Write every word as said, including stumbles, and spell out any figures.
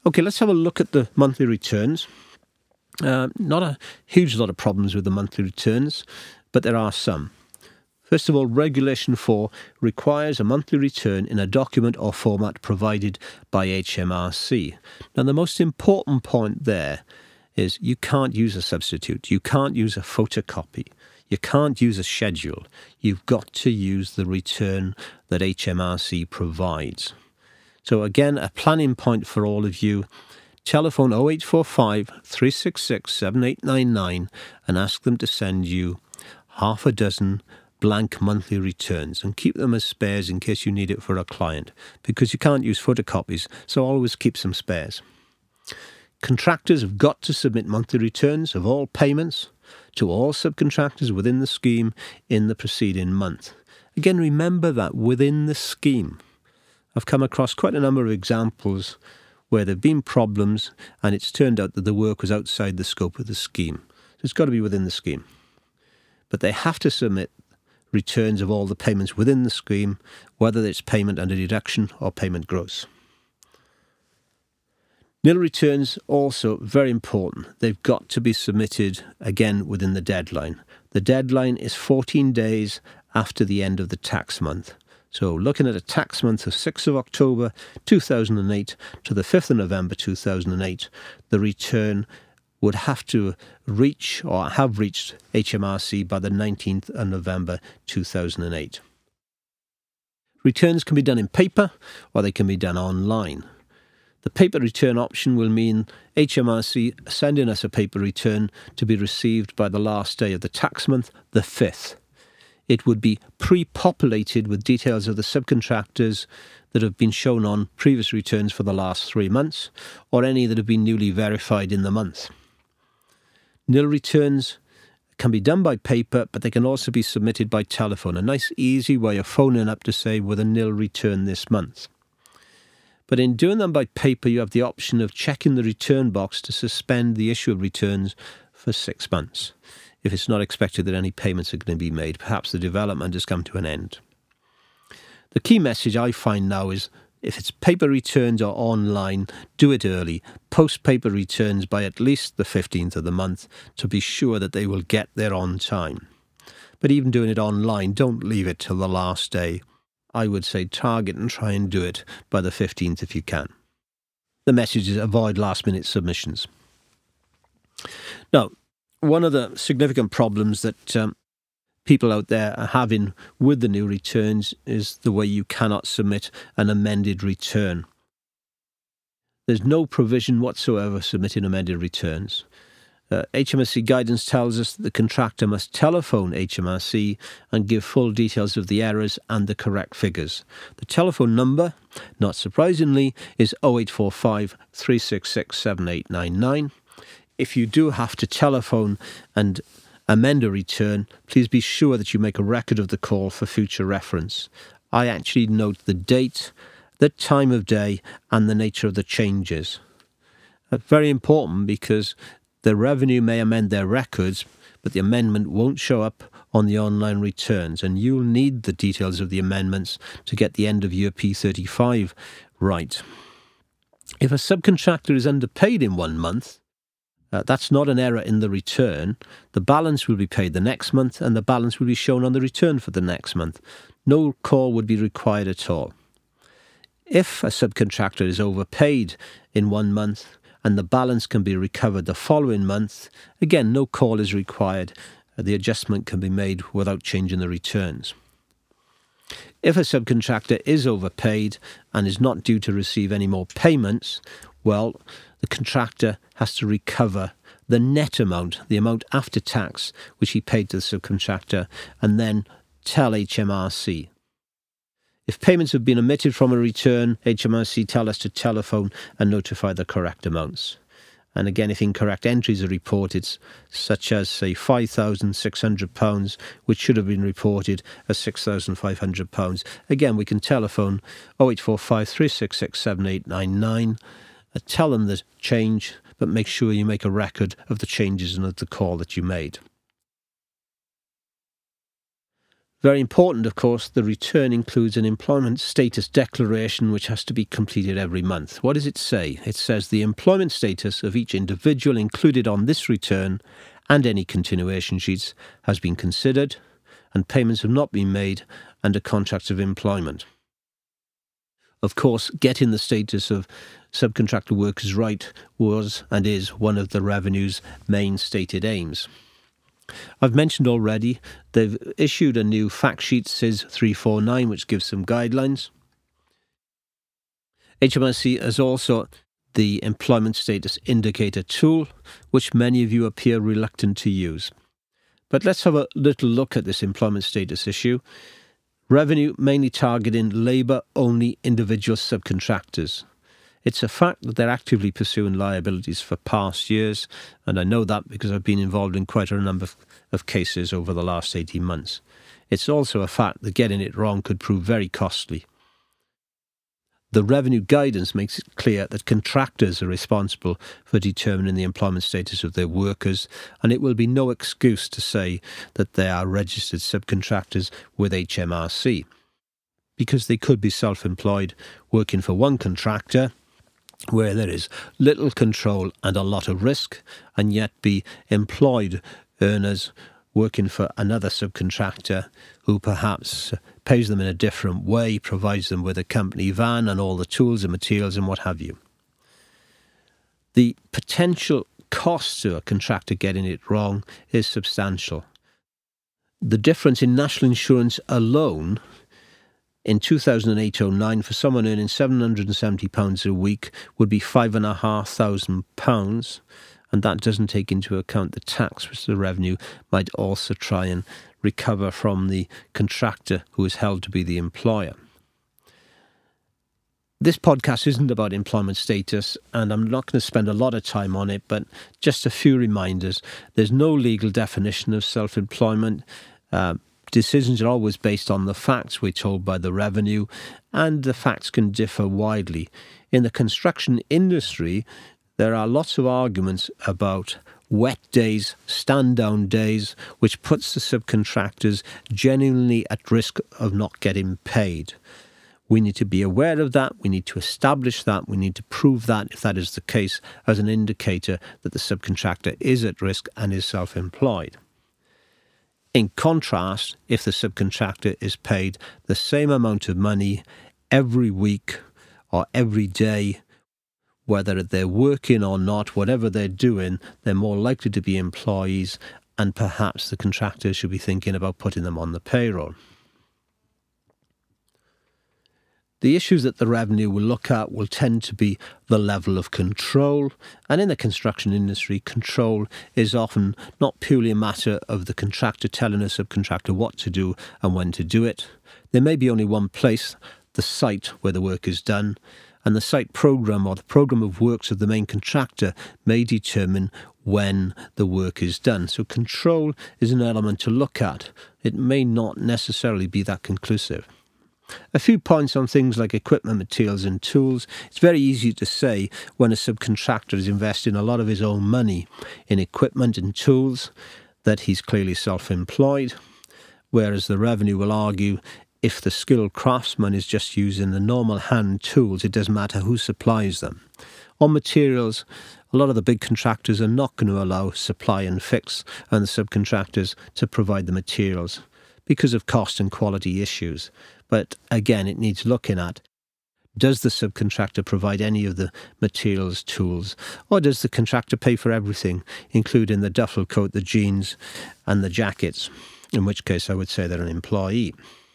Okay, let's have a look at the monthly returns. Uh, not a huge lot of problems with the monthly returns, but there are some. First of all, Regulation four requires a monthly return in a document or format provided by H M R C. Now, the most important point there is you can't use a substitute. You can't use a photocopy. You can't use a schedule. You've got to use the return that H M R C provides. So again, a planning point for all of you. Telephone oh eight four five, three six six, seven eight nine nine and ask them to send you half a dozen blank monthly returns and keep them as spares in case you need it for a client, because you can't use photocopies, so always keep some spares. Contractors have got to submit monthly returns of all payments to all subcontractors within the scheme in the preceding month. Again, remember that within the scheme. I've come across quite a number of examples where there have been problems and it's turned out that the work was outside the scope of the scheme. So it's got to be within the scheme. But they have to submit returns of all the payments within the scheme, whether it's payment under deduction or payment gross. Nil returns also very important. They've got to be submitted again within the deadline. The deadline is fourteen days after the end of the tax month. So looking at a tax month of sixth of October two thousand eight to the fifth of November two thousand eight, the return would have to reach or have reached H M R C by the nineteenth of November two thousand eight. Returns can be done in paper or they can be done online. The paper return option will mean H M R C sending us a paper return to be received by the last day of the tax month, the fifth. It would be pre-populated with details of the subcontractors that have been shown on previous returns for the last three months or any that have been newly verified in the month. Nil returns can be done by paper, but they can also be submitted by telephone. A nice easy way of phoning up to say with a nil return this month. But in doing them by paper, you have the option of checking the return box to suspend the issue of returns for six months. If it's not expected that any payments are going to be made, perhaps the development has come to an end. The key message I find now is if it's paper returns or online, do it early. Post paper returns by at least the fifteenth of the month to be sure that they will get there on time. But even doing it online, don't leave it till the last day. I would say target and try and do it by the fifteenth if you can. The message is avoid last minute submissions. Now, one of the significant problems that um, people out there are having with the new returns is the way you cannot submit an amended return. There's no provision whatsoever submitting amended returns. Uh, H M R C guidance tells us that the contractor must telephone H M R C and give full details of the errors and the correct figures. The telephone number, not surprisingly, is oh eight four five, three six six, seven eight nine nine. If you do have to telephone and amend a return, please be sure that you make a record of the call for future reference. I actually note the date, the time of day, and the nature of the changes. That's very important because the revenue may amend their records, but the amendment won't show up on the online returns, and you'll need the details of the amendments to get the end of year P thirty-five right. If a subcontractor is underpaid in one month, Uh, that's not an error in the return. The balance will be paid the next month and the balance will be shown on the return for the next month. No call would be required at all. If a subcontractor is overpaid in one month and the balance can be recovered the following month, again, no call is required. Uh, the adjustment can be made without changing the returns. If a subcontractor is overpaid and is not due to receive any more payments, well, the contractor has to recover the net amount, the amount after tax, which he paid to the subcontractor, and then tell H M R C. If payments have been omitted from a return, H M R C tell us to telephone and notify the correct amounts. And again, if incorrect entries are reported, such as, say, five thousand six hundred pounds, which should have been reported as six thousand five hundred pounds, again, we can telephone oh eight four five, three six six, seven eight nine nine, uh, tell them the change, but make sure you make a record of the changes and of the call that you made. Very important, of course, the return includes an employment status declaration which has to be completed every month. What does it say? It says the employment status of each individual included on this return and any continuation sheets has been considered and payments have not been made under contracts of employment. Of course, getting the status of subcontractor workers right was and is one of the Revenue's main stated aims. I've mentioned already they've issued a new fact sheet, S I S three forty-nine, which gives some guidelines. H M R C has also the Employment Status Indicator tool, which many of you appear reluctant to use. But let's have a little look at this employment status issue. Revenue mainly targeting labour-only individual subcontractors. It's a fact that they're actively pursuing liabilities for past years, and I know that because I've been involved in quite a number of cases over the last eighteen months. It's also a fact that getting it wrong could prove very costly. The revenue guidance makes it clear that contractors are responsible for determining the employment status of their workers, and it will be no excuse to say that they are registered subcontractors with H M R C, because they could be self-employed working for one contractor where there is little control and a lot of risk, and yet be employed earners working for another subcontractor who perhaps pays them in a different way, provides them with a company van and all the tools and materials and what have you. The potential cost to a contractor getting it wrong is substantial. The difference in national insurance alone in two thousand eight oh nine for someone earning seven hundred seventy pounds a week would be five thousand five hundred pounds, and that doesn't take into account the tax which the Revenue might also try and recover from the contractor who is held to be the employer. This podcast isn't about employment status, and I'm not going to spend a lot of time on it, but just a few reminders. There's no legal definition of self-employment. Uh, Decisions are always based on the facts we're told by the Revenue, and the facts can differ widely. In the construction industry, there are lots of arguments about wet days, stand-down days, which puts the subcontractors genuinely at risk of not getting paid. We need to be aware of that, we need to establish that, we need to prove that, if that is the case, as an indicator that the subcontractor is at risk and is self-employed. In contrast, if the subcontractor is paid the same amount of money every week or every day, whether they're working or not, whatever they're doing, they're more likely to be employees, and perhaps the contractor should be thinking about putting them on the payroll. The issues that the Revenue will look at will tend to be the level of control, and in the construction industry, control is often not purely a matter of the contractor telling a subcontractor what to do and when to do it. There may be only one place, the site where the work is done, and the site programme or the programme of works of the main contractor may determine when the work is done. So control is an element to look at. It may not necessarily be that conclusive. A few points on things like equipment, materials and tools. It's very easy to say when a subcontractor is investing a lot of his own money in equipment and tools that he's clearly self-employed, whereas the Revenue will argue if the skilled craftsman is just using the normal hand tools, it doesn't matter who supplies them. On materials, a lot of the big contractors are not going to allow supply and fix and the subcontractors to provide the materials because of cost and quality issues. But again, it needs looking at. Does the subcontractor provide any of the materials, tools, or does the contractor pay for everything, including the duffel coat, the jeans and the jackets, in which case I would say they're an employee.